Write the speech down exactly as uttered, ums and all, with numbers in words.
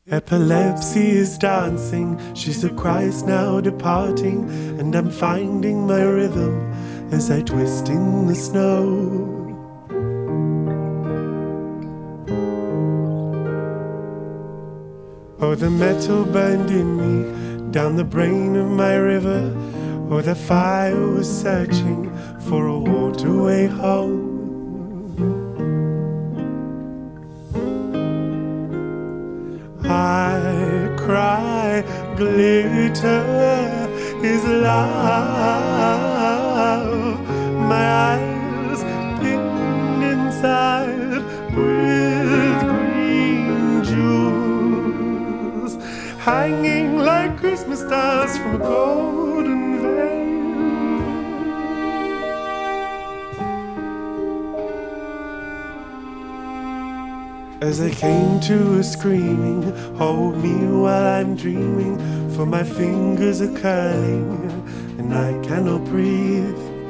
Epilepsy is dancing, she's the Christ now departing, and I'm finding my rhythm as I twist in the snow. Oh, the metal burned in me, down the brain of my river. Oh, the fire was searching for a waterway home. I cry, glitter is love. My eyes pinned inside with green jewels, hanging like Christmas stars from a golden veil. As I came to a screaming, hold me while I'm dreaming, for my fingers are curling and I cannot breathe.